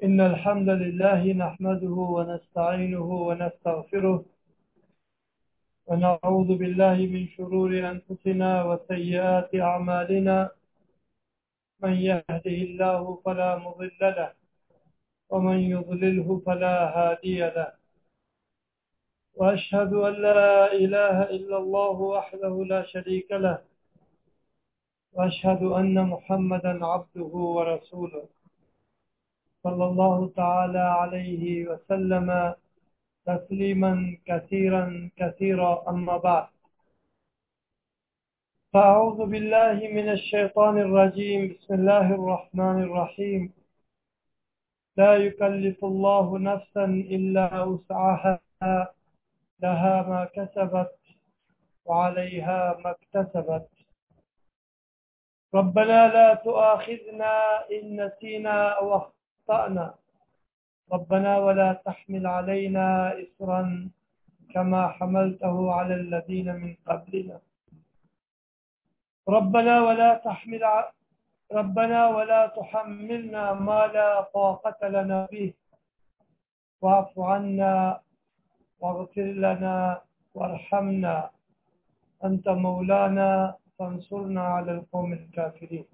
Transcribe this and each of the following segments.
إن الحمد لله نحمده ونستعينه ونستغفره ونعوذ بالله من شرور أنفسنا وسيئات أعمالنا. من يهده الله فلا مضل له ومن يضلله فلا هادي له. وأشهد أن لا إله إلا الله وحده لا شريك له، وأشهد أن محمدا عبده ورسوله صلى الله تعالى عليه وسلم تسليما كثيرا كثيرا. أما بعد، فأعوذ بالله من الشيطان الرجيم. بسم الله الرحمن الرحيم. لا يكلف الله نفسا إلا وسعها، لها ما كسبت وعليها ما اكتسبت. ربنا لا تؤاخذنا إن نسينا أو أخطأنا، ربنا ولا تحمل علينا إصرا كما حملته على الذين من قبلنا. ربنا ولا تحملنا ما لا طاقة لنا به، واعف عنا واغفر لنا وارحمنا، أنت مولانا فانصرنا على القوم الكافرين.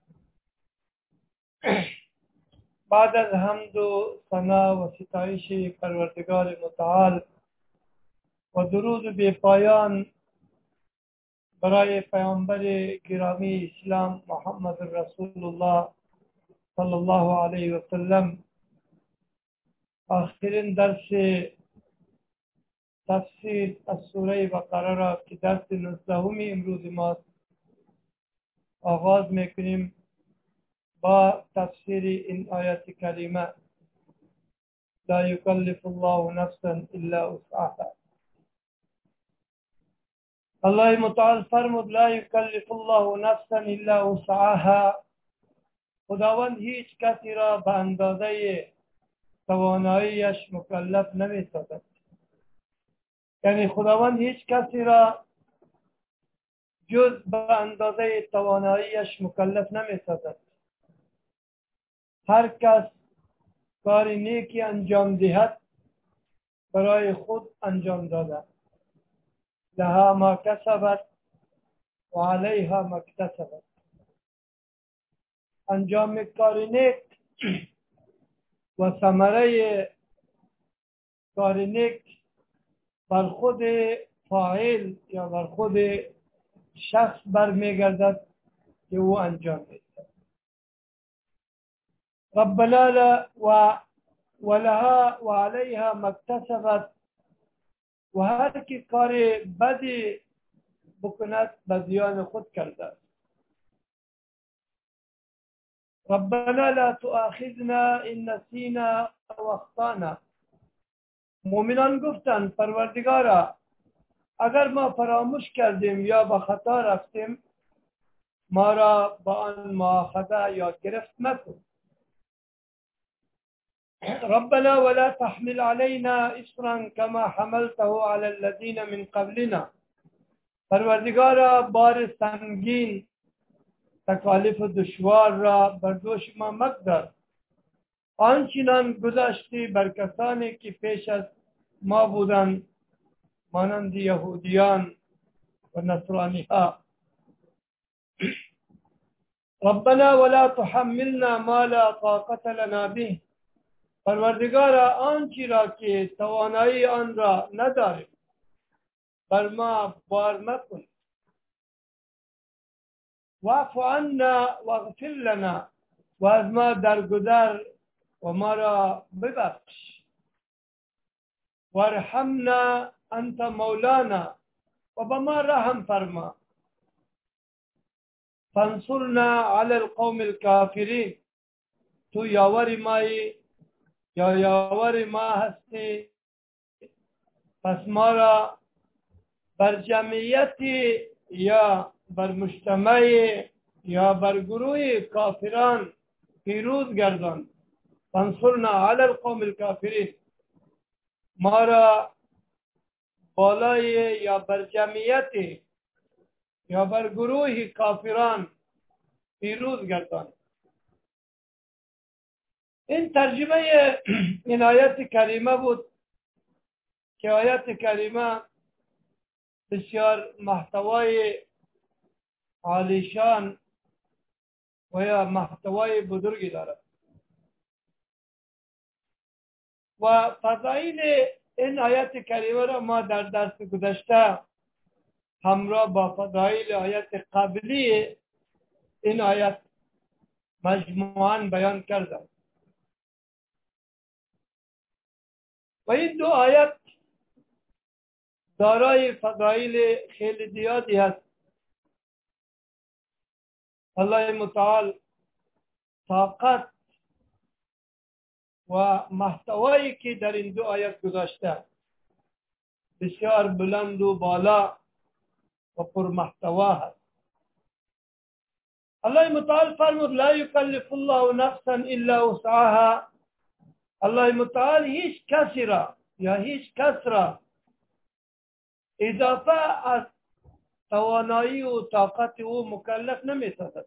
بعد الحمد ثنا و ستایش پروردگار متعال و درود بی پایان برای پیامبر گرامی اسلام محمد رسول الله صلی الله علیه و سلم، آخرین درس تفسیر از سوره بقره را که درس 19 امروز ماست آغاز میکنیم با تفسیر این آیت کریمه: لا یکلف الله نفسا الا وسعها. الله متعال فرمود لا یکلف الله نفسا الا وسعها. خداوند هیچ کسی را به اندازه تواناییش مکلف نمی سازد. یعنی خداوند هیچ کسی را جز به اندازه تواناییش مکلف نمی سازد. هر کس کار نیکی انجام دهد برای خود انجام داده. لها ما کسبت و علیها ما اکتسبت. انجام کار نیک و ثمره کار نیک بر خود فاعل یا بر خود شخص برمیگردد که او انجام میده. ربنا لا ولها وعليها ما اكتسبت. و هر کی کار بدی بکند به زیان خود کرده. ربنا لا تؤاخذنا ان نسینا او اخطانا. مؤمنان گفتند پروردگارا اگر ما فراموش کردیم یا به خطا رفتیم ما را با آن مؤاخذه یا گرفت مکن. ربنا ولا تحمل علينا إصرا كما حملته على الذين من قبلنا. پروردگارا بار سنگین تکالیف دشوار را بر دوش ما مگذار آنچنان گذشتی بر کسانی که پیش از ما بودند مانند یهودیان و نصرانی ها. ربنا ولا تحملنا ما لا طاقة لنا به. پروردگارا آنچی را که توانایی آن را نداریم بر ما بار مکن. واعف عنا واغفر لنا. و از ما درگذر و ما را ببخش. وارحمنا انت مولانا. و به ما رحم فرما. فانصرنا علی القوم الكافرین. تو یاور مایی یا یاور ما هستی، پس ما را بر جمعیتی یا بر مجتمع یا بر گروه کافران پیروز گردان. فانصرنا علی القوم الكافرین. ما را بالای یا بر جمعیتی یا بر گروه کافران پیروز گردان. این ترجمه این آیت کریمه بود که آیت کریمه بسیار محتوای عالیشان و یا محتوای بزرگی دارد و فضایل این آیت کریمه را ما در درس گذشته همراه با فضایل آیت قبلی این آیت مجموعاً بیان کردم و این دو آیت دارای فضایل خیلی زیادی است. الله متعال طاقت و محتوایی که در این دو آیت گذاشته بسیار بلند و بالا و پر محتوا هست. الله متعال فرمود لا یکلف الله نفسا الا وسعها. الله متعال هیچ کسی را یا هیچ کس را اضافه از توانایی و طاقت او مکلف نمی سازد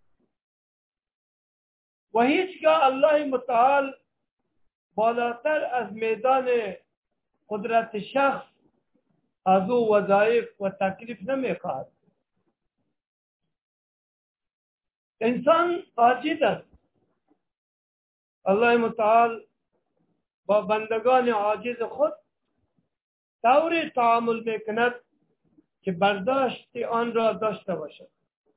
و هیچگاه الله متعال بالاتر از میدان قدرت شخص از او وظایف و تکلیف نمی خواهد. انسان عاجز است. الله متعال با بندگان عاجز خود طوری تعامل میکند که برداشت آن را داشته باشد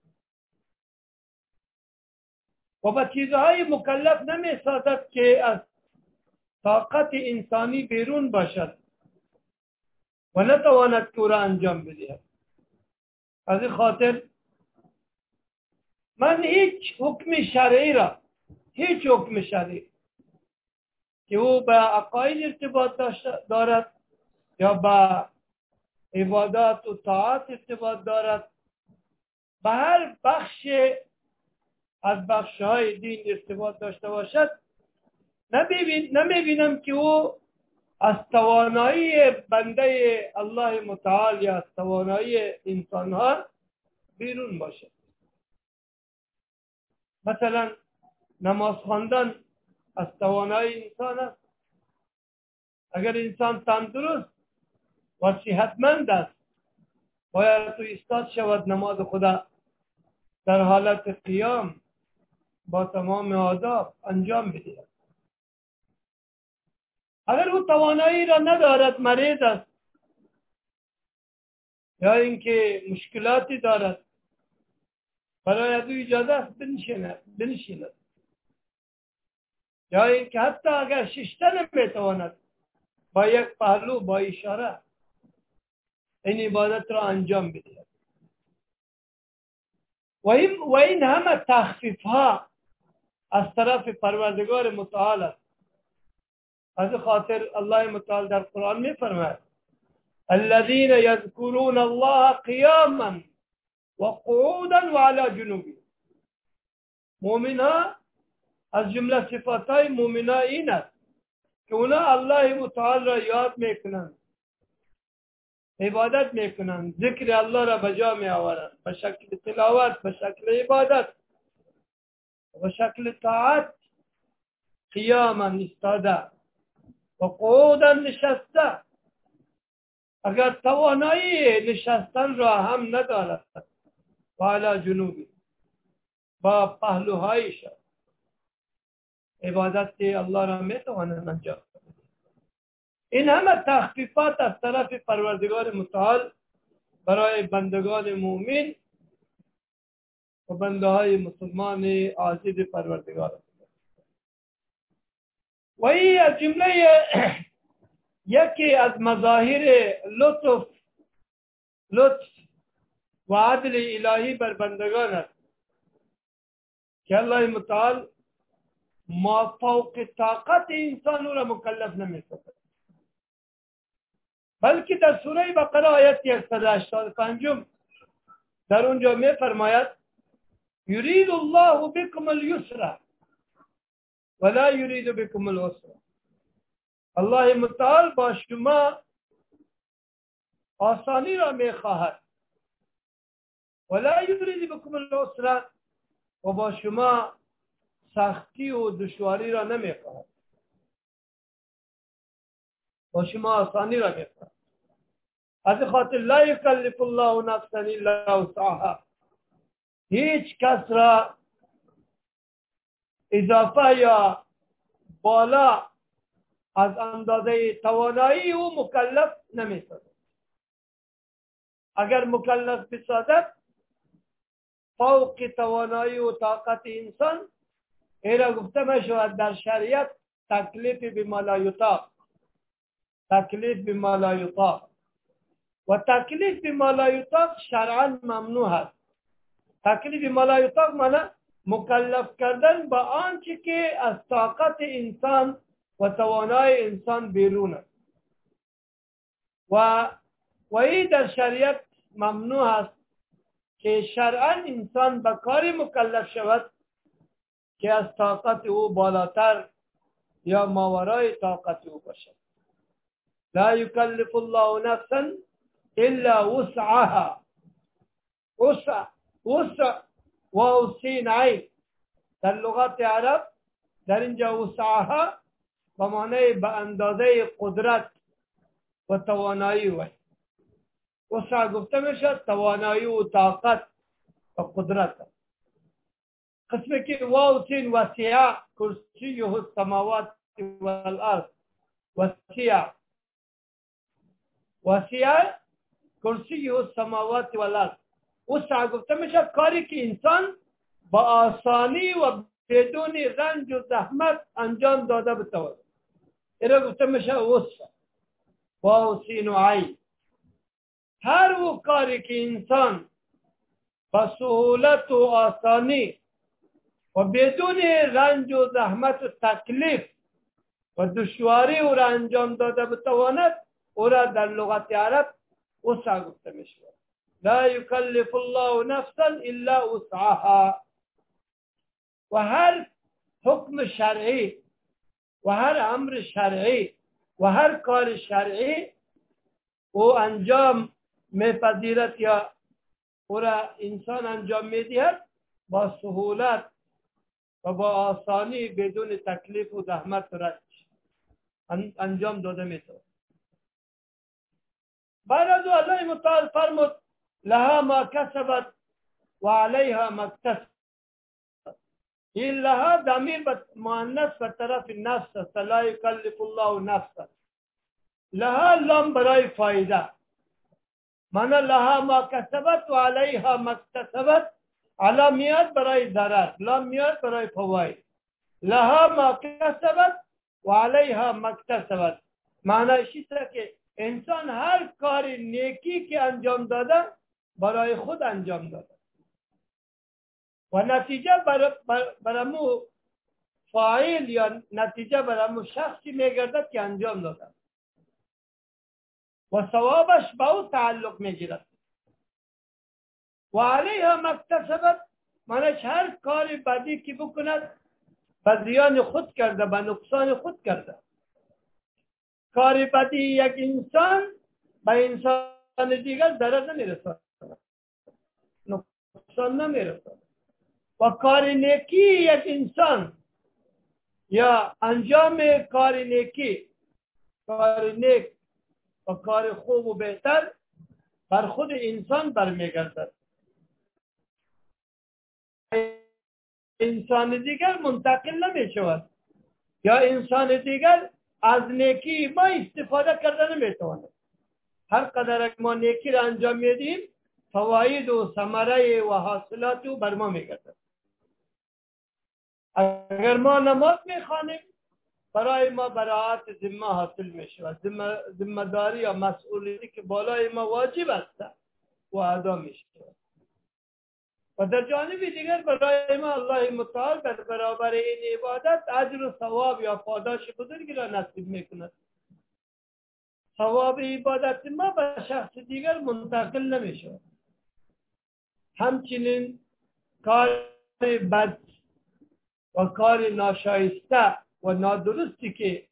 و به چیزهای مکلف نمی سازد که از طاقت انسانی بیرون باشد و نتواند که او را انجام بدهد. از این خاطر من هیچ حکم شرعی را که او به عقاید ارتباط دارد یا به عبادات و طاعات ارتباط دارد به هر بخش از بخش‌های دین ارتباط داشته باشد نمیبینم که او از توانایی بنده الله متعال یا از توانایی انسان‌ها بیرون باشد. مثلا نماز خواندن از توانایی انسان است. اگر انسان تندرست و صحتمند است باید تو ایستاد شود نماز خدا در حالت قیام با تمام آداب انجام بدهد. اگر او توانایی را ندارد، مریض است یا اینکه مشکلاتی دارد، برای او اجازه است بنشیند یا اینکه حتی اگر ششته نمیتواند با یک پهلو با اشاره این عبادت را انجام بدهد. و این همه تخفیف ها از طرف پروردگار متعال است. از خاطر الله متعال در قرآن می فرماید الذين يذكرون الله قياما وقعودا وعلى جنوبهم. مؤمن ها از جمله صفات های مؤمن ها این است که اونا الله متعال را یاد میکنند، عبادت میکنند، ذکر الله را بجا می آورند به شکل تلاوت، به شکل عبادت، به شکل طاعت، قیاما ایستاده و قعودا نشسته. اگر توانایی نشستن را هم ندارد و علی جنوبی با پهلوهایش عبادت الله را میتوانند انجام دهند. این همه تخفیفات از طرف پروردگار متعال برای بندگان مؤمن و بنده های مسلمان عاجز پروردگار و این از جمله یکی از مظاهر لطف و عدل الهی بر بندگان است که الله متعال ما فوق طاقت انسان را مکلف نمی‌سازد. بلکه در سوره بقره آیت 185 در اونجا می فرماید یرید الله بكم اليسر ولا یرید بكم العسر. الله متعال با شما آسانی را می خواهد ولا یرید بكم العسر و با شما سختی و دشواری را نمیخواهد، با شما آسانی را میخواهد. از خاطر لا یکلف الله نفسا الا وسعها، هیچ کس را اضافه یا بالا از اندازه توانایی او مکلف نمی‌سازد. اگر مکلف بسازد فوق توانایی و طاقت انسان، ایرا گفته میشود در شریعت تکلیف بما لا یطاق، تکلیف بما لا یطاق. و تکلیف بما لا یطاق شرعا ممنوع است. تکلیف بما لا یطاق معنی مکلف کردن با آنچه که از طاقت انسان و توانای انسان بیرون است. و این در شریعت ممنوع است که شرعا انسان به کاری مکلف شود که از طاقت او بالاتر یا ماورای طاقت او باشد. لا یکلف الله نفسا الا وسعها. وسع و سین عین در لغت عرب در اینجا وسعها به معنی به اندازه قدرت و توانایی وی. وسع گفته میشد توانایی و طاقت و قدرت. قسمی که واو سین وسیع کرسیه السماوات والارض. وسیع کرسیه السماوات والارض. وسع گفته میشد کاری که انسان با آسانی و بدون رنج و زحمت انجام داده بتواند. اینا گفته میشه وسع. واو سین و عین. هر وہ کاری که انسان با سهولت و آسانی و بدون رنج و زحمت و تکلیف و دشواری او را انجام داده بتواند، او را در لغت عرب وسع گفته میشه. لا یکلف الله نفسا الا وسعها. و هر حکم شرعی و هر امر شرعی و هر کار شرعی او انجام میپذیرد یا او را انسان انجام میدهد با سهولت و با آسانی بدون تکلیف و زحمت و رنج انجام داده میتواند. بعد از الله متعال فرمود لها ما کسبت و علیها ما اکتسبت. این لها ضمیر مؤنث به طرف نفس است. لا یکلف الله نفسا. لها لام برای فایده، معنی لها ما کسبت و علیها ما اکتسبت. علا میاد برای ضرر، لام میاد برای فواید. لها ما کسبت و علیها ما اکتسبت معنی چیزه که انسان هر کار نیکی که انجام داده برای خود انجام داده و نتیجه برامو فاعل یا نتیجه برامو شخصی میگردد که انجام داده و ثوابش به او تعلق میگیرد. و علیها ما اکتسبت معنیش هر کاری بدی که بکند به زیان خود کرده، به نقصان خود کرده. کاری بدی یک انسان به انسان دیگر ضرر نمیرساند، نقصان نمیرساند. و کار نیکی یک انسان یا انجام کار نیکی، کار نیک و کار خوب و بهتر بر خود انسان برمیگردد. انسان دیگر منتقل نمی شود یا انسان دیگر از نیکی ما استفاده کرده نمی تواند. هر قدر ما نیکی را انجام میدیم فواید و ثمره و حاصلات او بر ما میگردد. اگر ما نماز میخوانیم برای ما براءت ذمه حاصل میشود، ذمه داری یا مسئولیتی که بالای ما واجب است و ادا میشود. و در جانب دیگر برای ما الله متعال در برابر این عبادت اجر و ثواب یا پاداش بزرگی را نصیب میکند. ثواب عبادت ما به شخص دیگر منتقل نمیشود. همچنین کار بد و کار ناشایسته و نادرستی که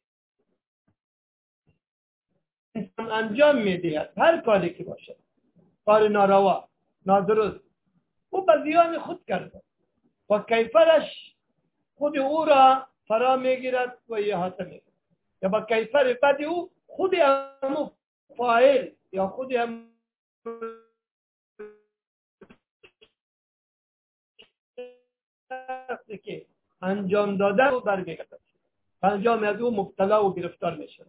انسان انجام میدهد، هر کاری که باشد، کار ناروا، نادرست، او به زیان خود کرده و کیفرش خود او را فرا میگیرد و احاطه میکند، یا با کیفر بد او خود همون فاعل یا خود هم که انجام داده رو برمیگردد، انجام از او مبتلا و گرفتار میشه.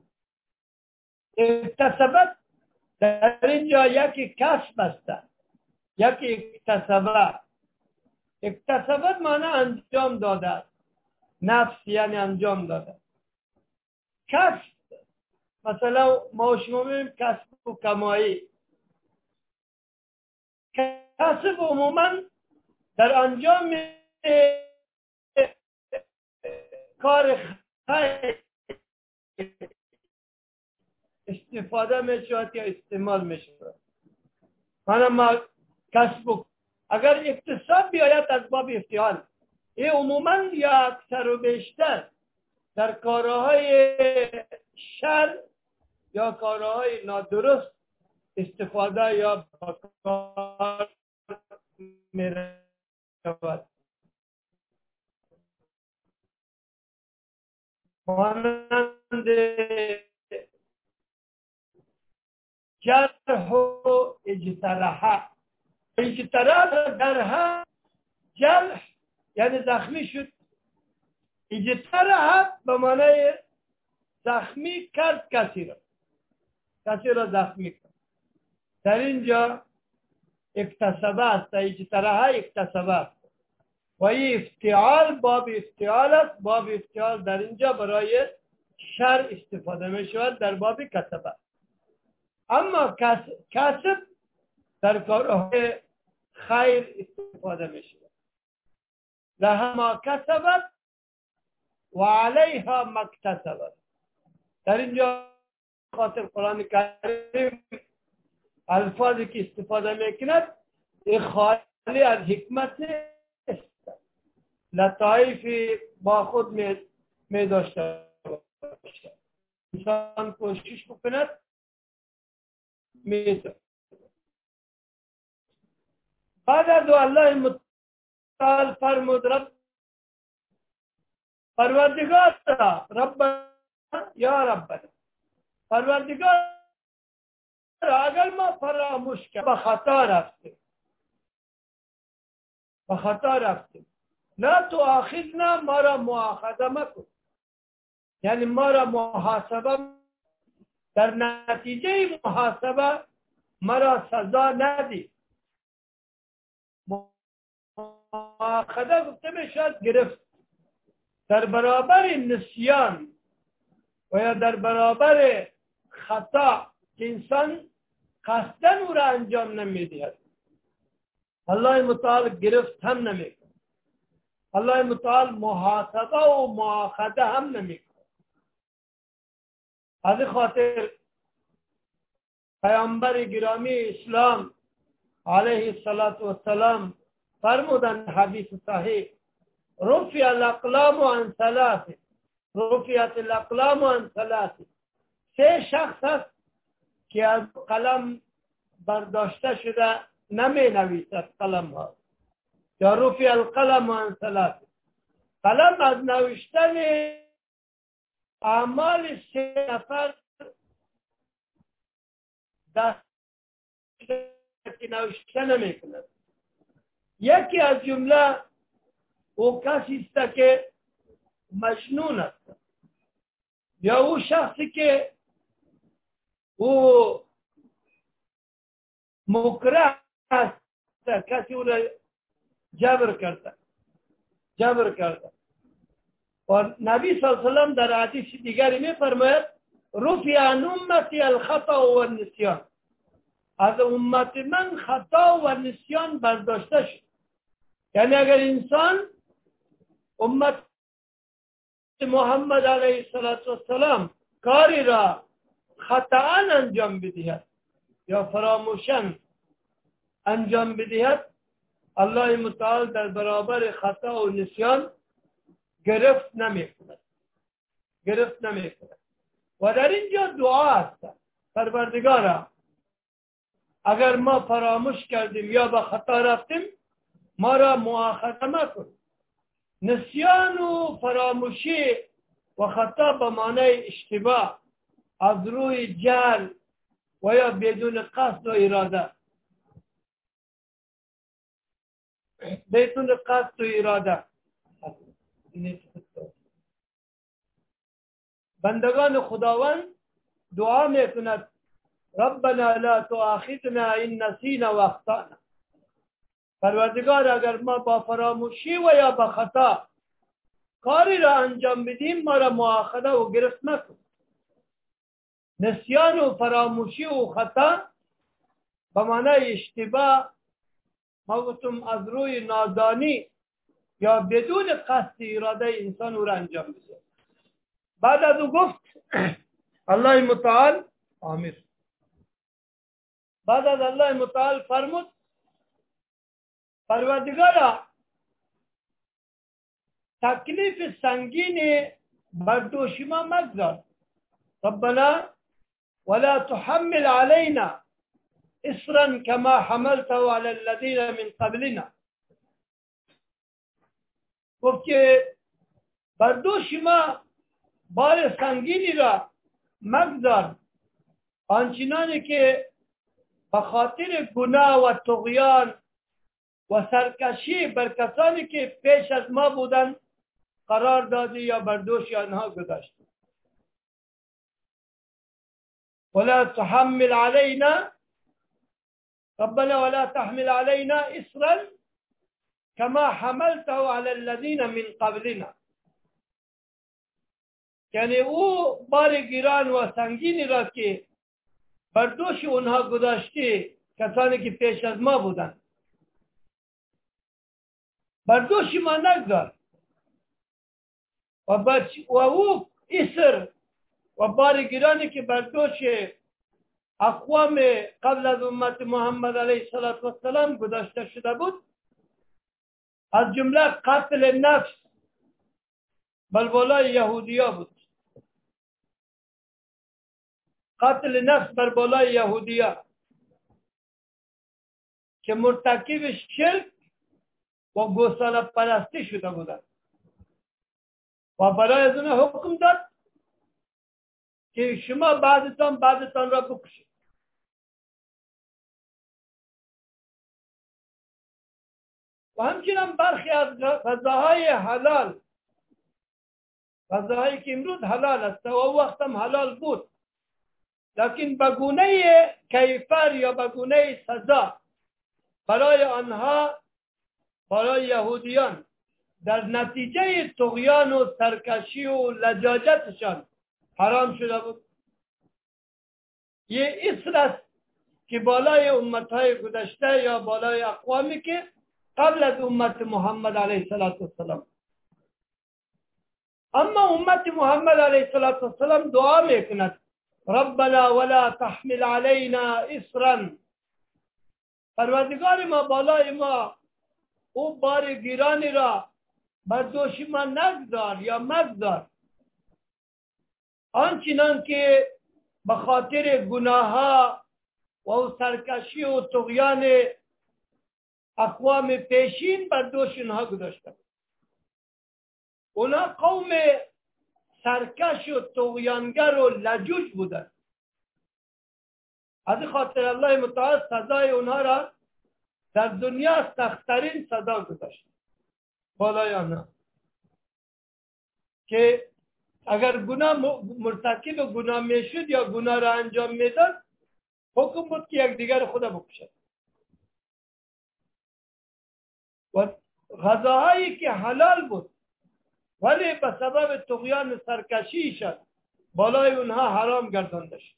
اکتسبت در اینجا یکی کسب است، یکی اکتسبت معنی انجام داده، نفس یعنی انجام داده. کسب مثلا ما شما می‌بینیم کسب و کمایی. کسب عموما در انجام کار خیر استفاده میشود یا استعمال میشود. ما کسب اگر اکتساب بیاید از باب افتعال، این عموما یا اکثر و بیشتر در کارهای شر یا کارهای نادرست استفاده یا کار میرود. مانند جرح و اجتراح. درها جرح یعنی زخمی شد، اجتراح به معنی زخمی کرد کسی را زخمی کرد. در اینجا اکتسابه است، اجتراح اکتسابه است و این افتعال باب افتعال است. باب افتعال در اینجا برای شر استفاده می شود در باب کسبه. اما کسب در کارهای خیر استفاده می شود. لها ما کسبت و علیها ما اکتسبت. در اینجا خاطر قرآن کریم الفاظی که استفاده می کند خالی از حکمت نیست، لطایفی با خود می داشته باشد. انسان کوشش بکند می داشته. بعد از الله متعال فرمود پروردگار رب یا ربنا، پروردگار اگر ما فراموش کردیم به خطا رفتیم لا تؤاخذنا، ما را مؤاخذه مکن، یعنی ما را محاسبه، در نتیجه محاسبه ما را سزا ندی. مؤاخذه گفته میشد گرفت در برابر نسیان و یا در برابر خطا که انسان قصدن او را انجام نمیدهد. الله متعال گرفت هم نمیکن، الله متعال محاسبه و مؤاخذه هم نمیکن. از این خاطر پیامبر گرامی اسلام علیه السلام فرمودند حدیث صحیح رفع الاقلام عن ثلاث، رفعت الاقلام عن ثلاث. سه شخص است که از قلم برداشته شده نمی نویسد قلم ها، یا رفع القلم عن ثلاث. قلم از نوشتن اعمال سه نفر دست که نوشته نمی کند. یکی از جمله او کسی است که مجنون است، یا او شخصی که او مکره است، کسی او را جبر کرده. و نبی صلی الله علیه وسلم در حدیث دیگری می فرماید رفع عن امتی الخطا و النسیان، از امت من خطا و نسیان برداشته شد. یعنی اگر انسان امت محمد علیه السلام کاری را خطا انجام بدهد یا فراموشن انجام بدهد، الله متعال در برابر خطا و نسیان گرفت نمی کند. و در اینجا دعا است، پروردگارا اگر ما فراموش کردیم یا به خطا رفتیم ما را مؤاخذه مکن، نسیان و فراموشی و خطا به معنای اشتباه از روی جهل و یا بدون قصد و اراده. بدون قصد و اراده. بندگان خداوند دعا میکند ربنا لا تؤاخذنا ان نسینا و اخطانا. پروردگار اگر ما با فراموشی و یا با خطا کاری را انجام بدیم ما را مؤاخذه و گرفت نکن. نسیان و فراموشی و خطا به معنای اشتباه، ما گفتم از روی نادانی یا بدون قصد اراده انسان او را انجام بده. بعد از او گفت الله متعال آمیر. بعد از الله متعال فرمود پروردگارا تکلیف سنگین بر دوش ما مگذار. ربنا ولا تحمل علينا اصرا كما حملته على الذين من قبلنا. گفت که بر دوش ما بار سنگینی را مگذار آنچنانی که به خاطر گناه و طغیان و سرکشی بر کسانی که پیش از ما بودند قرار دادی یا بر دوش آنها گذاشتی. ولا تحمل علينا ربنا ولا تحمل علينا اصرا كما حملته على الذين من قبلنا. یعنی او بار گیران و سنگینی را که بر دوش اونها گذاشتی کسانی که پیش از ما بودند بر دوش ما نگذار. و او اصر و بار گیرانی که بر دوش اقوام قبل از امت محمد علیه السلام گذاشته شده بود از جمله قتل نفس بر بالای یهودیا بود. قتل نفس بر بالای یهودیا که مرتکب شرک و گوساله پرستی شده بودند و برای از اونها حکم داد که شما بعضتان را بکشید. و همچنین برخی از غذاهای حلال، غذاهایی که امروز حلال است و وقت هم حلال بود لیکن به گونه کیفر یا به گونه سزا برای آنها، برای یهودیان در نتیجه طغیان و سرکشی و لجاجتشان حرام شده بود. یه اصل است که بالای امتهای گذشته یا بالای اقوامی که قبل از امت محمد علیه السلام. اما امت محمد علیه السلام دعا میکند ربنا ولا تحمل علينا اصرا. پروردگار ما بالای ما او بار گیرانی را بر دوش ما نگذار یا مگذار آنچنان که به خاطر گناه ها و سرکشی و طغیان اقوام پیشین بر دوش اونها گذاشته. اونا قوم سرکش و طغیانگر و لجوج بودند. از خاطر الله متعال سزای اونها را در دنیا سخت‌ترین سزا گذاشت بالای آنها که اگر گناه مرتکب گناه میشد یا گناه را انجام میداد حکم بود که یک دیگر خدا بکشد. و غذاهایی که حلال بود ولی به سبب طغیان سرکشی شد بالای اونها حرام گردانده شد.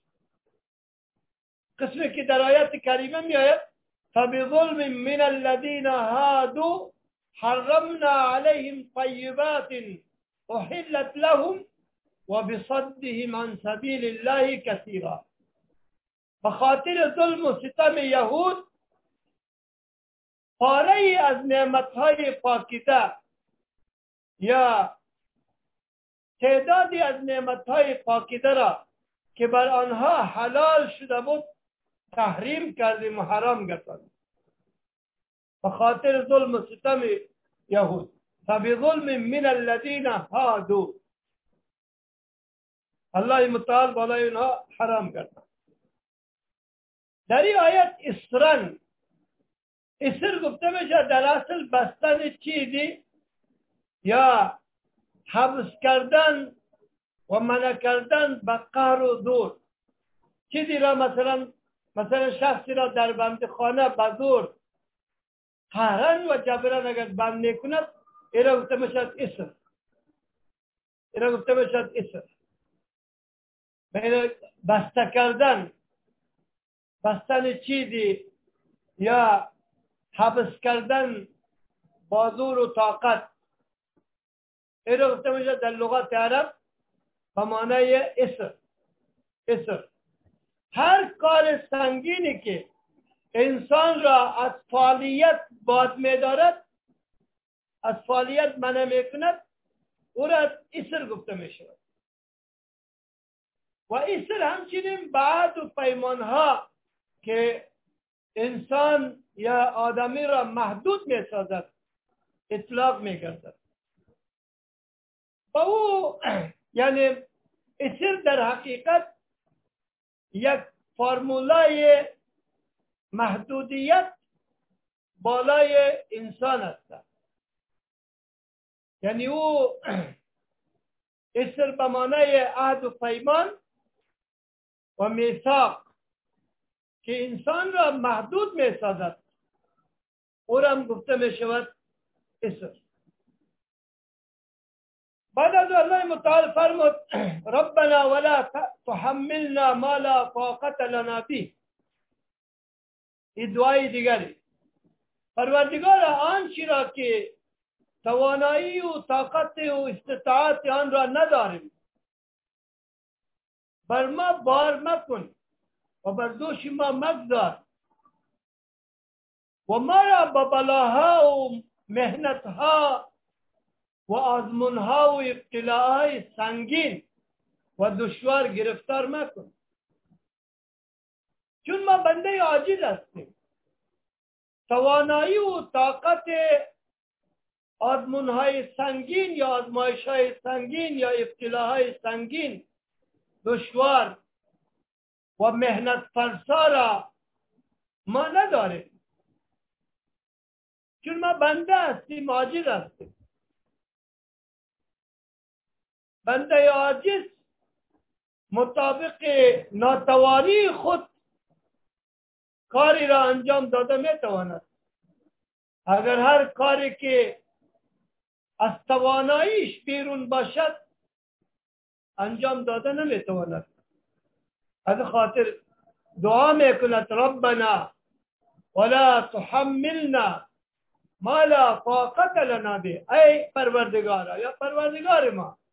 قسمی که در آیت کریمه می آید فبظلم من الذين هادوا حرمنا عليهم طيبات احلت لهم وبصدهم عن سبيل الله كثيرا. بخاطر ظلم و ستم یهود پاره از نعمتهای پاکیزه یا تعدادی از نعمتهای پاکیزه را که بر آنها حلال شده بود تحریم کردیم و حرام گرداندیم به خاطر ظلم و ستم یهود. فبظلم من الذين هادوا، الله متعال بالای اونها حرام کرد. در این آیت اسرن، اسر گفته میشه در اصل بستن چیزی یا حبس کردن و منع کردن به قهر و زور. چیزی را مثلا شخصی را در بند خانه به زور قهرن و جبران اگر بند میکند، ایرا گفته میشد اسر. ایرا گفته میشد اسر. بسته کردن، بستن چیزی یا حبس کردن با زور و طاقت، ایرا گفته میشد در لغت عرب به معنای اسر. اسر هر کار سنگینی که انسان را از فعالیت باز می‌دارد، از فعالیت منع می‌کند، او را اسر گفته می‌شود. و اسر همچنین بعض و پیمان‌ها که انسان یا آدمی را محدود می‌سازد اطلاق می‌گردد. و او یعنی اسر در حقیقت یک فرمولای محدودیت بالای انسان است. یعنی او اسر به معنای عهد و پیمان و میثاق که انسان را محدود می سازد، او را هم گفته می شود اسر. بعد از الله متعال فرمود ربنا ولا تحملنا ما لا طاقت لنا به. این دعای دیگری. پروردگار آنچه را که توانایی و طاقت و استطاعت آن را نداریم بر ما بار مکن و بر دوش ما مگذار و ما را با بلاها و محنتها و آزمونها و ابتلاهای سنگین و دشوار گرفتار مکن، چون ما بنده عاجز هستیم. توانایی و طاقت آزمونهای سنگین یا آزمایشهای سنگین یا ابتلاهای سنگین، دشوار و محنت فرسا را ما نداریم، چون ما بنده هستیم، عاجز هستیم. بنده عاجز مطابق ناتوانی خود کاری را انجام داده میتواند. اگر هر کاری که از تواناییش بیرون باشد انجام داده نمیتواند. از خاطر دعا میکند ربنا ولا تحملنا ما لا طاقت لنا به. ای پروردگارا یا پروردگار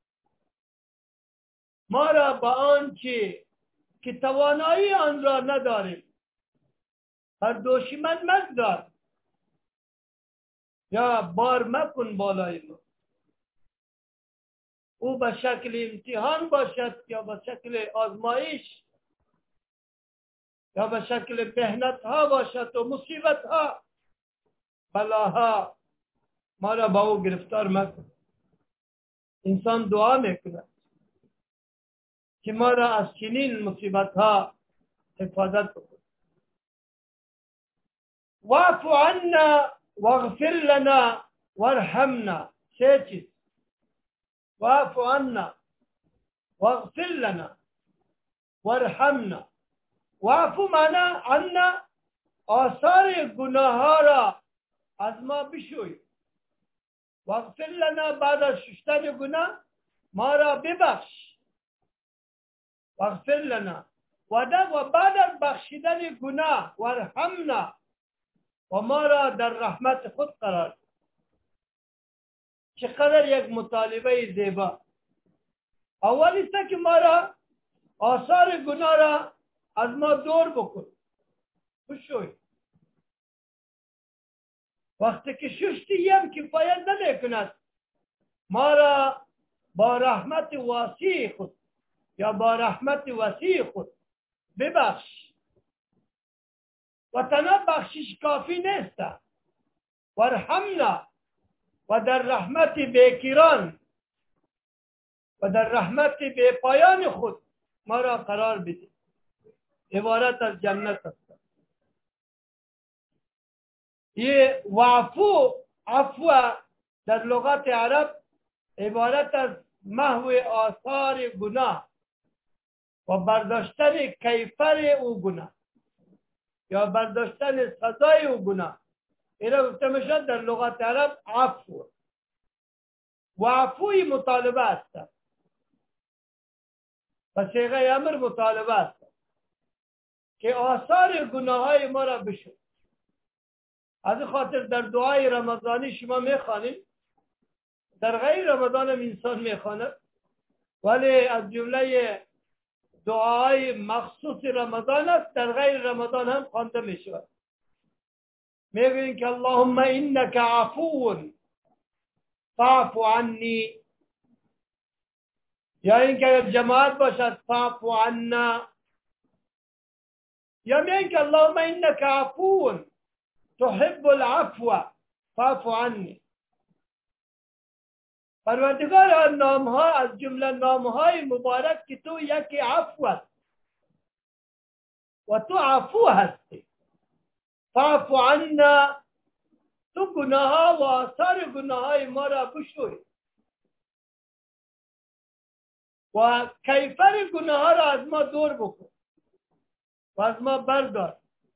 ما را با آنچه که توانایی آن را نداریم هر دوشیمن مگذار یا بار مکن بالای ما. او به شکل امتحان باشد یا به شکل آزمایش یا به شکل محنت ها باشد و مصیبت ها بلاها، ما را با او گرفتار مکن. انسان دعا میکند که ما را از چنین مصیبت ها حفاظت بکن. واعف عنا واغفر لنا وارحمنا. سه چیز: واعف عنا واغفر لنا وارحمنا. واعف معنا عنا، آثار گناه ها را از ما بشوی. واغفر لنا، بعد از شستن گناه ما را ببخش. واغفر لنا و بعد از بخشیدن گناه وارحمنا و ما را در رحمت خود قرار. چقدر یک مطالبه زیبا. اول است که ما را آثار گناه را از ما دور بکن، بشوی. وقتی که شستی هم کفایت نمیکند، ما را با رحمت واسع خود یا با رحمت وسیع خود ببخش. و تنها بخشش کافی نیست. وارحمنا و در رحمت بیکران و در رحمت بی پایان خود ما را قرار بده. عبارت از جنت است. یہ عفو در لغت عرب عبارت از محو آثار گناه و برداشتن کیفر او گناه یا برداشتن سزای او گناه. اینا گفته میشد در لغت عرب عفو. و عفوی مطالبه است و صیغه امر مطالبه است که آثار گناه های ما را بشو. از خاطر در دعای رمضانی شما میخوانید، در غیر رمضان هم انسان میخواند، ولی از جمله دعای مخصوص رمضان است، در غیر رمضان هم خوانده میشود. میگوییم که اللهم انک عفو فاعف عنی، یا اینکه اگر جماعت باشد فاعف عنا، یا میگوییم که اللهم انک عفو تحب العفو فاعف عنی. پروردگار نام ها از جمله نام های مبارک که تو یکی عفو است و تو عفو هستی. فاعف عنا، تو گناه ها و آثار گناه های ما را بشوی و کیفر گناه ها را از ما دور بکن و از ما بردار.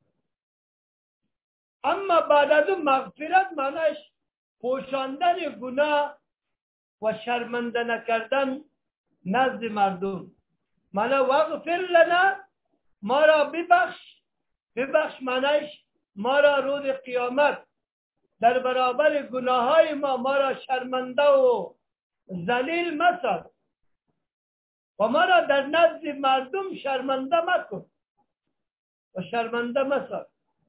اما بعد از اون مغفرت معنیش پوشاندن گناه و شرمنده نکردن نزد مردم. معنی واغفر لنا، ما را ببخش. ببخش معنیش ما را روز قیامت در برابر گناه های ما را شرمنده و ذلیل مساز و ما را در نزد مردم شرمنده مکن و شرمنده مساز.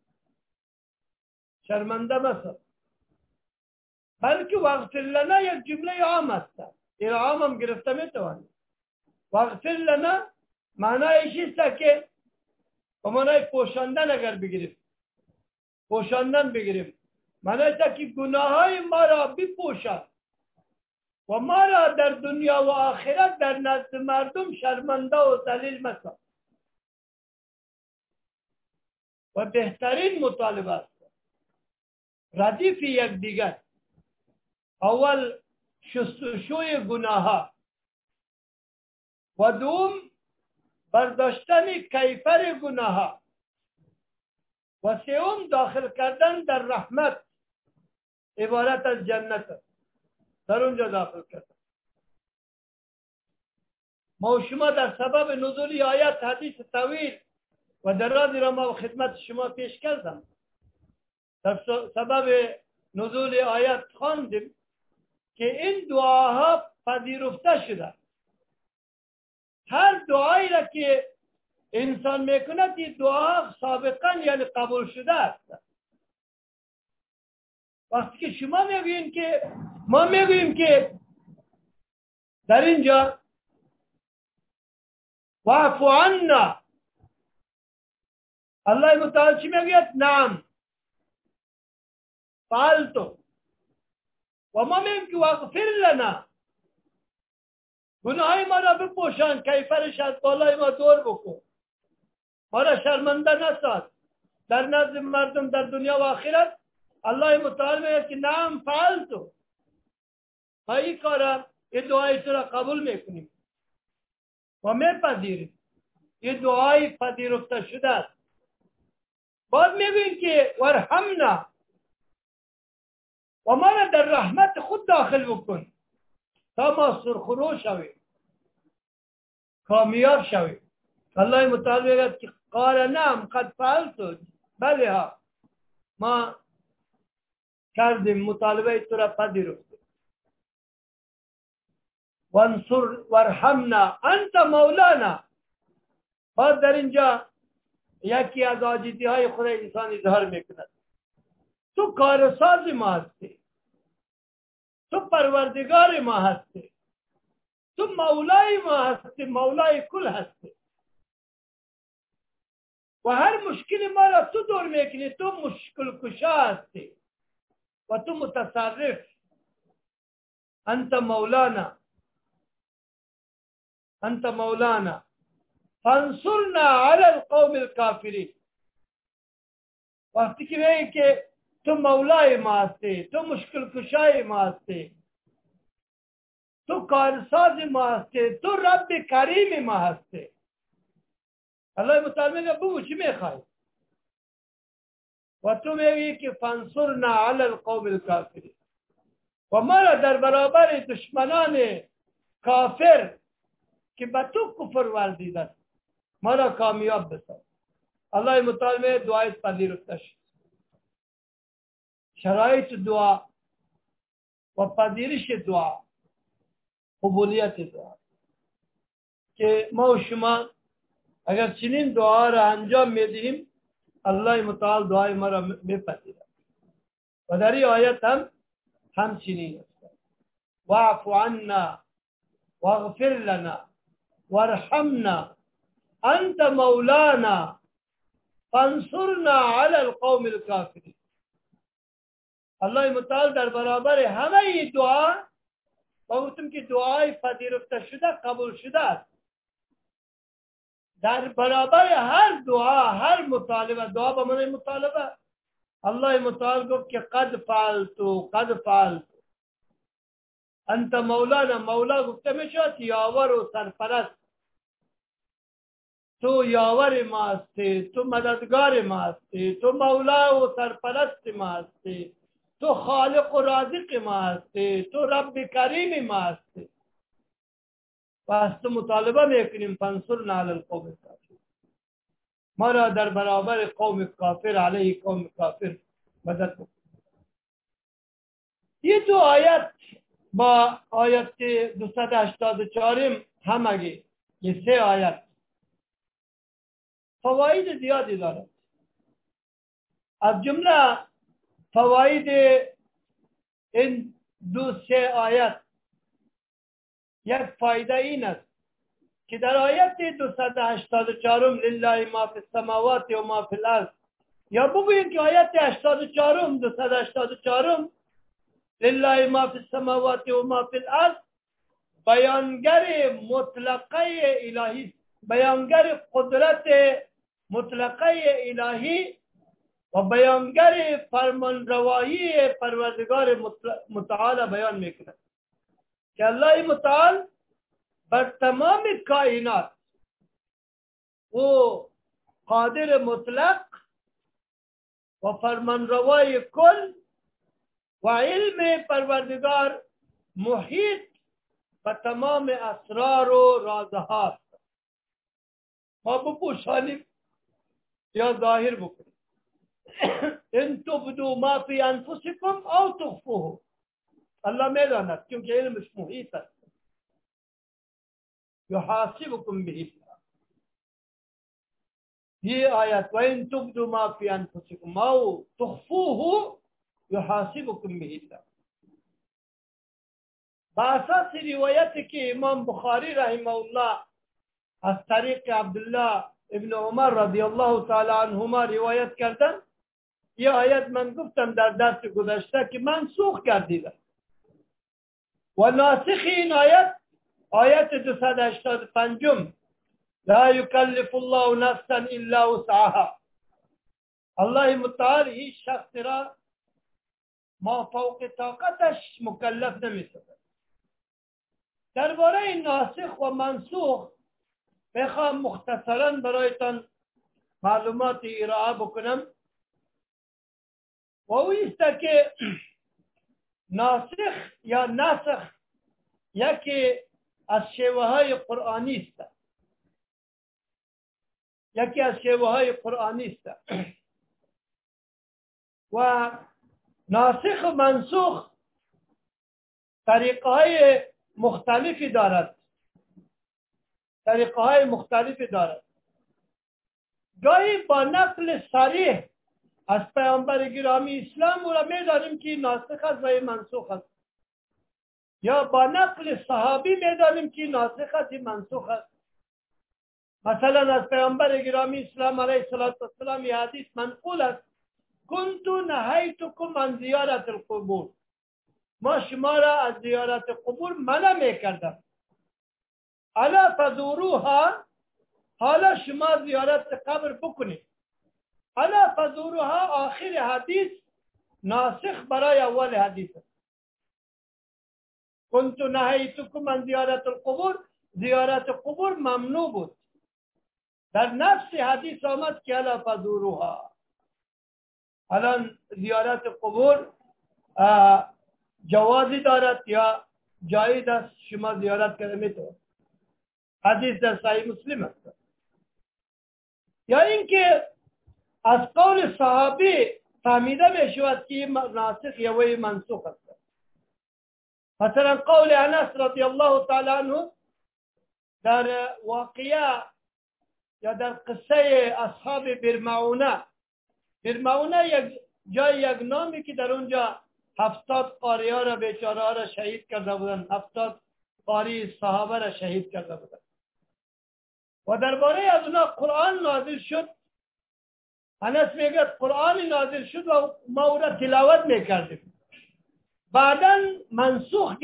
شرمنده مساز. بلکه واغفر لنا یک جمله عام است. این عام هم گرفته میتوانید. واغفر لنا معنایش است که و معنای پوشاندن اگر بگیریم، پوشاندن بگیریم، معنایش است که گناه های ما را بپوشان و ما را در دنیا و آخرت در نزد مردم شرمنده و ذلیل مساز. و بهترین مطالبه است ردیف یک دیگر. اول شستشوی گناه ها و دوم برداشتن کیفر گناه ها و سوم داخل کردن در رحمت، عبارت از جنت است، در اونجا داخل کردن. ما و شما در سبب نزول آیت حدیث طویل و درازی را ما خدمت شما پیش کردم. در سبب نزول آیت خواندیم که این دعاها پذیرفته شده. هر دعایی را که انسان میکند این دعا سابقا یعنی قبول شده است. وقتی که شما میگوییم که ما میگوییم که در اینجا واعف عنا، الله متعال چی میگوید؟ نعم فعلتو. و ما میگوییم که واغفر لنا، گناهی ما را بپوشان، کیفرش از بالای ما دور بکن، ما را شرمنده نساز در نزد مردم در دنیا و آخرت. الله متعال میگه که نعم فعلتو، ما این کارم، این دعای تو را قبول میکنیم و میپذیریم. این دعای پذیرفته شده است. بعد میگوییم که ورحمنا، و ما را در رحمت خود داخل بکن تا ما سرخرو شویم، کامیاب شویم. الله متعال میگه که قال نعم قد فعلت، بله ها ما کردیم، مطالبه تو را پذیرفتیم. وانصر ورحمنا انت مولانا. بعد در اینجا یکی از عاجزی های خود انسان اظهار میکند، تو کارساز ما هستی، تو پروردگار ما هستی، تو مولای ما هستی، مولای کل هستی و هر مشکل ما را تو دور میکنی. تو مشکل کشا هستی و تو متصرف انت مولانا فانصرنا علی القوم الكافرین. وقتی که میگه که تو مولای ما هستی، تو مشکل کشای ما هستی، تو کارساز ما هستی، تو رب کریم ما هستی، الله متعال میگه بگو چی میخوای و تو میگی که فانصرنا علی القوم الكافرین و ما را در برابر دشمنان کافر که به تو کفر ورزیدن ما را کامیاب بساز. الله متعال میگه دعای پذیرفته شد. شرایط دعا و پذیرش دعا، قبولیت دعا که ما و شما اگر چنین دعا را انجام میدهیم الله متعال دعای ما را میپذیرد. و در این آیت هم چنین است: واعف عنا واغفر لنا وارحمنا انت مولانا فانصرنا علی القوم الكافرین. الله متعال در برابر همه دعا با گفتم که دعای پذیرفته شده قبول شده است. در برابر هر دعا، هر مطالبه، دعا به معنی مطالبه، الله متعال گفت که قد فعلت انت مولانا. مولا گفته میشود یاور و سرپرست، تو یاور ما هستی، تو مددگار ما هستی، تو مولا و سرپرست ما هستی، تو خالق و رازق ما هستی، تو رب کریم ما هستی. پس تو مطالبه میکنیم فانصرنا علی القوم الکافرین، ما را در برابر قوم کافر، علیه قوم کافر مدد بکن. یہ دو آیت با آیت 284 همگی، یہ سه آیت فواید زیادی دارد. از جمله فواید این دو سه آیت یک فایده این است که در آیت 284 لله ما فی السماوات و ما فی الارض، یا بگوییم که آیت 284 لله ما فی السماوات و ما فی الارض بیانگر مطلقه الهی، بیانگر قدرت مطلقه الهی و بیانگر فرمانروایی پروردگار متعال بیان میکند که الله متعال بر تمام کائنات و قادر مطلق و فرمانروای کل و علم پروردگار محیط و تمام اسرار و رازها ما بپوشانیم یا ظاهر بکنیم. ان تبدو ما فی انفسکم او تخفوه، الله میداند کیونکه علمش محیط است. یحاسبکم به یہ آیت وَإِن تُبْدُوا مَا فِي أَنفُسِكُمْ أَوْ تُخْفُوهُ يُحَاسِبُكُم بِهِ الله. باساس روایت که امام بخاری رحمه الله از طریق عبدالله ابن عمر رضی الله تعالی عنهما روایت کردن، یہ آیت من گفتم در درس گذشته که منسوخ گردیده و ناسخ این آیت 285 لا يكلف الله نفسا الا وسعها. الله متعال هیچ شخص را ما فوق طاقتش مکلف نمی‌سازد. درباره ناسخ و منسوخ بخوام مختصرا برایتان معلومات ارائه بکنم و او است که ناسخ یا ناسخ یکی از شیوه های قرآنی است، یکی از شیوه های قرآنی است و ناسخ و منسوخ طریقه های مختلفی دارد، گاهی با نقل صریح از پیامبر گرامی اسلام او را می‌دانیم که ناسخ است و منسوخ است، یا با نقل صحابی می‌دانیم که ناسخ است و منسوخ است. مثلا از پیامبر گرامی اسلام علیه السلام یه حدیث منقول است: کنت نهیتکم عن زیارت القبور، ما شما را از زیارت قبور منع میکردم. الا فزوروها، حالا شما زیارت قبر بکنید. الا فزوروها آخر حدیث ناسخ برای اول حدیث است. كنت نهیتکم عن زیارت القبور، زیارت قبور ممنوع بود. در نفس حدیث آمد که الا فزوروها. الان زیارت قبور جوازی دارد یا جایز است شما زیارت کنید میتونید. حدیث در صحیح مسلم است. یا اینکه از قول صحابی فهمیده میشود که ناسخ یا وی منسوخ است. مثلا قول انس رضی الله تعالی عنه در واقعه یا در قصه اصحاب برمعونه، برمعونه یک نامی که در اونجا 70 قاری ها را بیچاره ها را شهید کرده بودند، 70 قاری صحابه را شهید کرده بودند و درباره از اونا قرآن نازل شد. انس میگه قرآن نازل شد و ما او را تلاوت میکردیم، بعدا منسوخ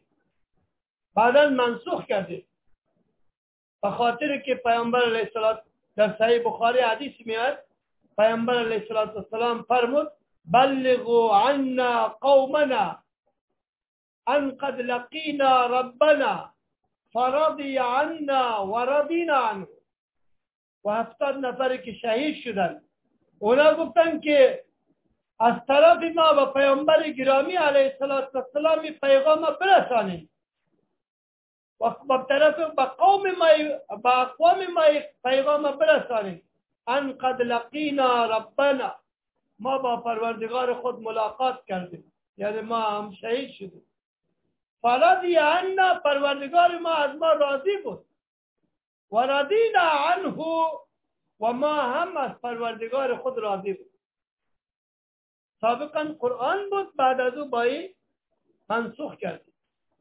کردیم به خاطر که پیامبر علیه السلام در صحیح بخاری حدیث میاد، پیامبر علیه السلام فرمود بلغوا عنا قومنا ان قد لقینا ربنا فرضی عنا و رضینا عنه. و 70 نفری که شهید شدن اونا گفتن که از طرف ما و پیامبر گرامی علیه السلام پیغام برسانید و به طرف به اقوام ما پیغام برسانید. ان قد لقینا ربنا، ما با پروردگار خود ملاقات کردیم، یعنی ما هم شهید شدیم. فرضی عنا، پروردگار ما از ما راضی بود. و رضینا عنه، و ما هم از پروردگار خود راضی بود. سابقا قرآن بود، بعد از او بایی منسوخ کردیم.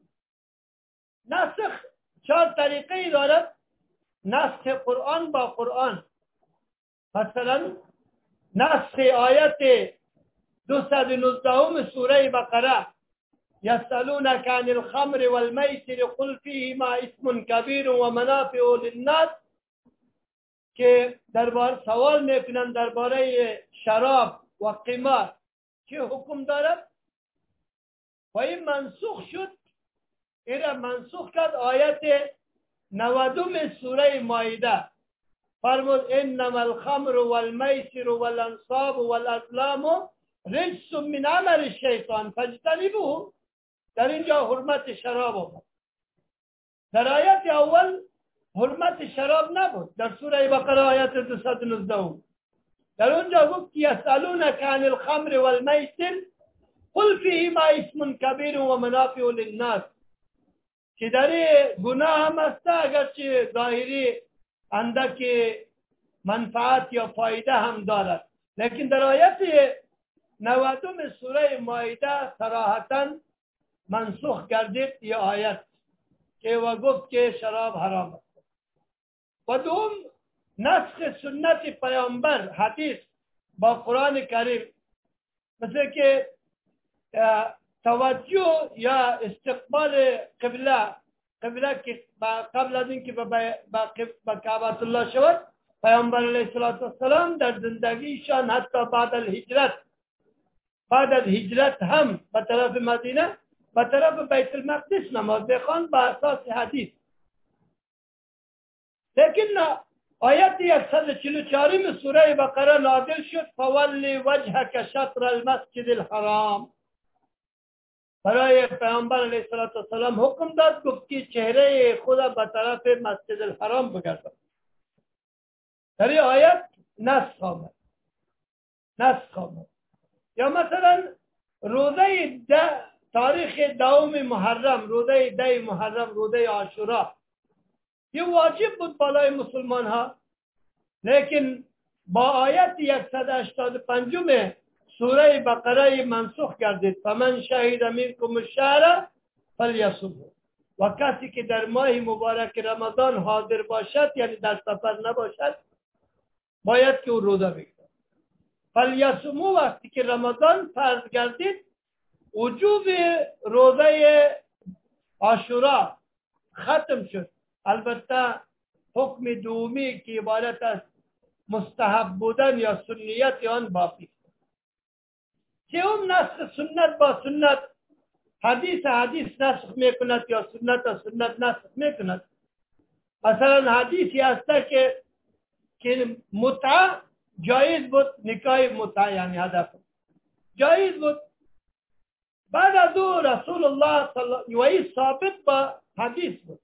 نسخ 4 طریقه دارد. نسخ قرآن با قرآن، مثلا نسخ آیت 219 سوره بقره یسألونک عن الخمر والمیسر قل فیهما اسم کبیر و منافع للناس، که درباره سوال میکنند درباره شراب و قمار چه حکم دارد و این منسوخ شد. این را منسوخ کرد آیت 90 سوره مائده، فرمود انما الخمر والمیسر والانصاب والازلام رجس من عمل الشیطان فاجتنبوه. در اینجا حرمت شراب آمد. در آیت اول حرمت شراب نبود. در سوره بقره آیت 219 در اونجا گفت یسألونک عن الخمر والمیسر قل فیهما اسم کبیر و منافع للناس، که در گناه هم است اگرچه ظاهری اندک منفعت یا فایده هم دارد، لیکن در آیت 90 سوره مائده صراحتا منسوخ گردید این آیت که و گفت که شراب حرام است. و دوم نسخ سنت پیامبر حدیث با قرآن کریم، مثل که توجه یا استقبال قبله که قبل از اینکه به کعبه الله شود، پیامبر علیه السلام در زندگیشان حتی بعد از هجرت هم به طرف مدینه به طرف بیت المقدس نماز بخواند به اساس حدیث. لیکن آیت 144 سوره بقره نازل شد فولی وجهک شطر المسجد الحرام. برای پیامبر علیه السلام حکم داد، گفت که چهره خود به طرف مسجد الحرام بگردان. در این آیت نسخ آمد. یا مثلا روزه تاریخ 10 محرم، روزه 10 محرم، روزه عاشورا، یہ واجب بود بالای مسلمان ها، لیکن با آیت 185 سوره بقره منسوخ گردید. فمن شهید منکم الشهر فلیصمه. و کسی که در ماه مبارک رمضان حاضر باشد، یعنی در سفر نباشد، باید که او روزه بگیرد. فلیصمه وقتی که رمضان فرض گردید وجوب روزه عاشورا ختم شد. البته حکم دومی که عبارت است مستحب بودن یا سنیت آن باقی. سوم نسخ سنت با سنت، حدیث نسخ میکند یا سنت نسخ میکند. مثلا حدیثی هست که متع جایز بود، نکاح متع یعنی هدف جایز بود، بعد از او رسول الله صلی الله علیه و ثابت با حدیث بود.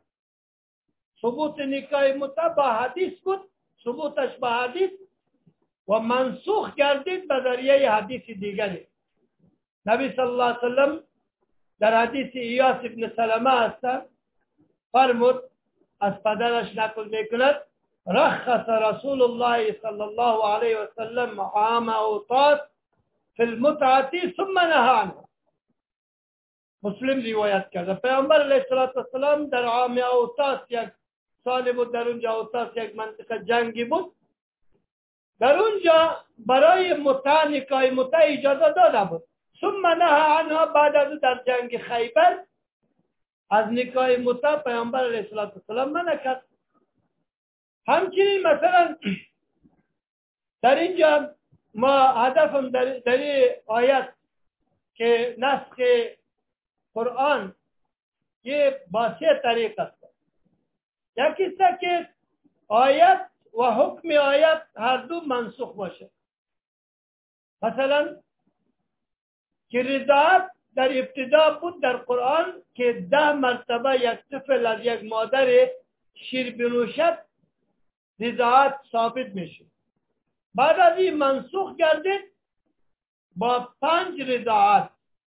ثبوت نکاح متع با حدیث بود، ثبوتش با حدیث و منسوخ گردید به ذریعه حدیث دیگری. نبی صلی الله علیه وسلم در حدیث ایاس ابن سلمه هست فرمود، از پدرش نقل میکند، رخص رسول الله صلی الله علیه وسلم عام اوطاس فی المتعه ثم نهى عنها. مسلم روایت کرده پیامبر علیه السلام در عام اوطاس، یک سال بود در اونجا، اوطاس یک منطقه جنگی بود، در اونجا برای متع نکاح متع اجازه داده بود. ثم نهى عنها، بعد از در جنگ خیبر از نکاح متع پیامبر علیه السلام منع کرد. همچنین مثلا در اینجا ما هدفم در آیت که نسخ قرآن یه با سه طریق است. یکی است که آیت و حکم آیت هر دو منسوخ باشه. مثلا که رضاعت در ابتدا بود در قرآن که 10 مرتبه یک طفل از یک مادر شیر بنوشد رضاعت ثابت میشه. بعد از این منسوخ گردید با 5 رضاعت،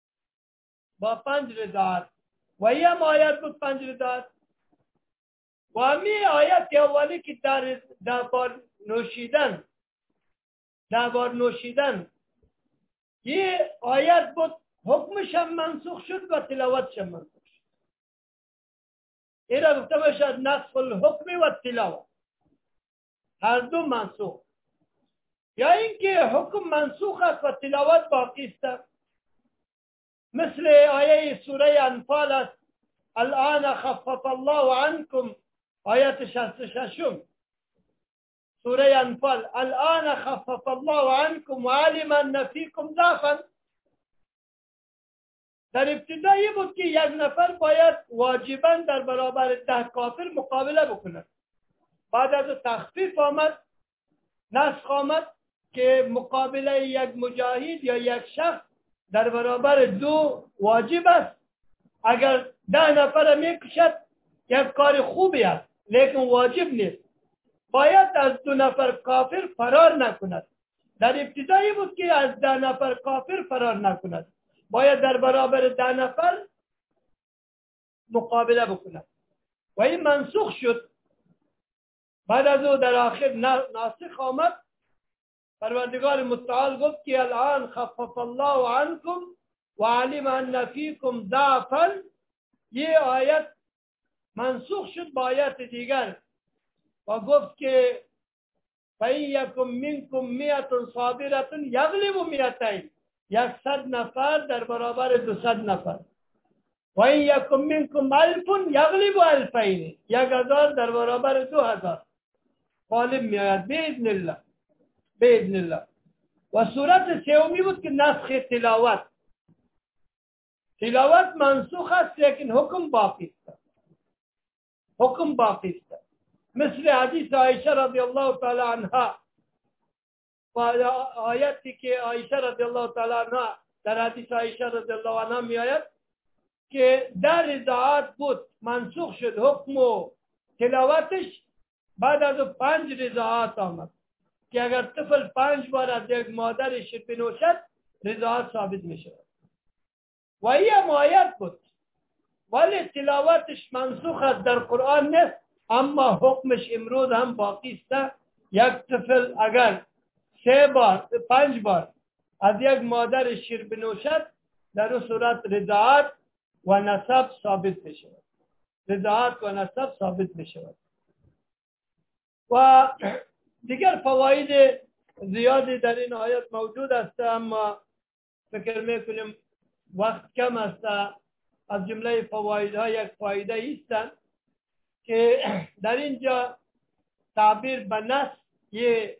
و این هم آیت بود 5 رضاعت. و همین آیت اولی که در 10 بار نوشیدن یه آیت بود، حکمش هم منسوخ شد و تلاوتش هم منسوخ شد. این را گفته باشد نسخ الحکم و تلاوت، هر دو منسوخ. یا اینکه حکم منسوخ است و تلاوت باقی است، مثل آیه سوره انفال است، الان خفف الله عنکم، آیت 66 سوره انفال، الان خفف الله عنکم و علم ان فیکم ضعفا. در ابتدایی بود که یک نفر باید واجبا در برابر 10 کافر مقابله بکند. بعد از تخفیف آمد، نسخ آمد که مقابله یک مجاهد یا یک شخص در برابر 2 واجب است. اگر 10 نفر میکشد یک کار خوبی است لیکن واجب نیست، باید از 2 نفر کافر فرار نکند. در ابتدایی بود که از 10 نفر کافر فرار نکند، باید در برابر 10 نفر مقابله بکند. و این منسوخ شد. بعد از او در آخر ناسخ آمد، پروردگار متعال گفت که الان خفف الله عنکم و علم ان فیکم ضعفا. یه آیت منسوخ شد با آیت دیگر و گفت که فَإِنْ یَکُمْ مِنْکُمْ مِئَةٌ صَابِرَةٌ یغلبوا مِئَتَیْنِ، 100 نفر در برابر 200 نفر. و این یکم منکم 1000 یغلبوا 2000، 1000 در برابر 2000 غالب میآید باذن الله. و صورت سومی بود که نسخ تلاوت منسوخ است لیکن حکم باقی است. مثل حدیث عایشه رضی الله تعالی عنها، و آیتی که عایشه رضی الله تعالی عنها در حدیث عایشه رضی الله عنها می آید که در رضاعت بود، منسوخ شد حکم و تلاوتش. بعد از 5 رضاعت آمد که اگر طفل 5 بار از یک مادر شیر بنوشد رضاعت ثابت می شود. و این هم آیت بود ولی تلاوتش منسوخ است، در قرآن نیست، اما حکمش امروز هم باقی است. یک طفل اگر 5 بار از یک مادر شیر بنوشد در اون صورت رضاعت و نسب ثابت می شود. و دیگر فواید زیادی در این آیت موجود است، اما فکر میکنیم وقت کم است. از جمله فوایدها یک فایده است که در اینجا تعبیر به نص یه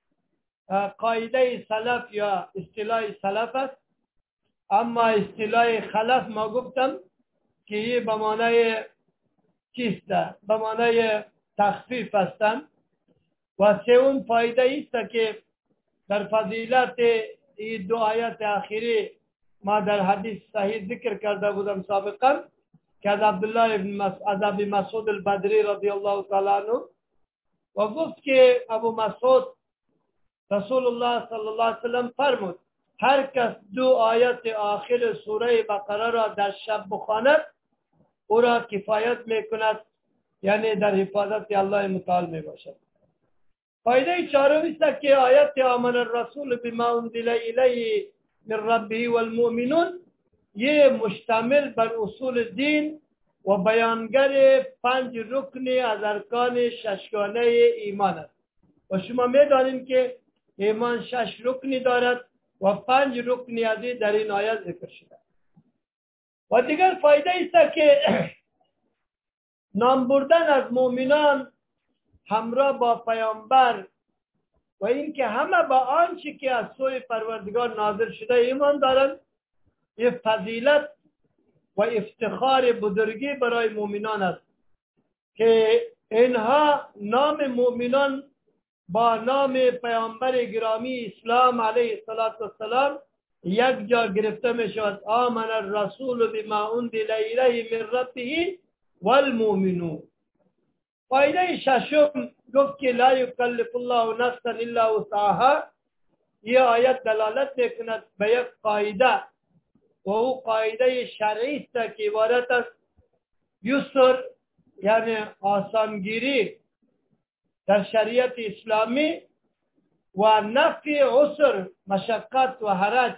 قاعده سلف یا اصطلاح سلف است، اما اصطلاح خلف ما گفتم که یه به معنای چیست؟ به معنای تخفیف هستند. و سوم فایده است که در فضیلت این دو آیات اخیری ما در حدیث صحیح ذکر کرده بودم سابقا که از عبدالله ابن مسعود البدری رضی الله تعالی عنه و گفت که ابو مسعود رسول الله صلی الله علیه وسلم فرمود هر کس دو آیات آخر سوره بقره را در شب بخواند او را کفایت میکند، یعنی در حفاظت الله متعال می باشد. فایده چهارم است که آیات آمن الرسول بما انزل الیه من ربه والمؤمنون یہ مشتمل بر اصول دین و بیانگر 5 رکن از ارکان ششگانه ایمان است و شما می‌دانید که ایمان 6 رکنی دارد و 5 رکنی از در این آیات ذکر شده. و دیگر فایده است که نام بردن از مؤمنان همراه با پیامبر و اینکه همه با آنچه که از سوی پروردگار نازل شده ایمان دارند، این فضیلت و افتخار بزرگی برای مؤمنان است که اینها نام مؤمنان با نام پیامبر گرامی اسلام علیه السلام یک جا گرفته می شود. آمن الرسول بما انزل الیه من ربه والمؤمنون. فایده ششم گفت که لا یکلف الله نفسا الا وسعها. یہ آیت دلالت میکند به یک قاعده و او قاعده شرعی است که عبارت است یسر، یعنی آسانگیری در شریعت اسلامی و نفی عسر، مشقت و حرج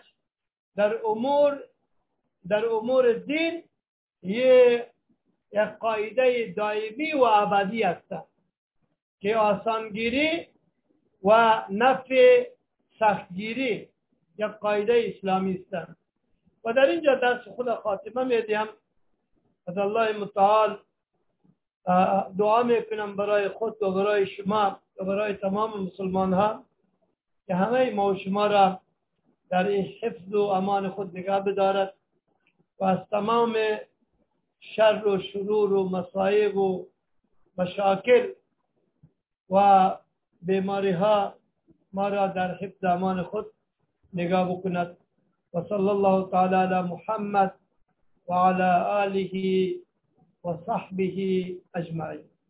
در امور دین. یہ یک قاعده دائمی و ابدی است که آسانگیری و نفی سختگیری یک قاعده اسلامی است. و در اینجا درس خود خاتمه میدیم. از الله متعال دعا میکنم برای خود و برای شما و برای تمام مسلمان ها که همه ما و شما را در حفظ و امان خود نگاه بدارد و از تمام شر و شرور و مصائب و مشاکل و بیماری ها ما را در حفظ امان خود نگاه بکند. و صلی الله تعالی علی محمد و علی آله و صحبه اجمعین.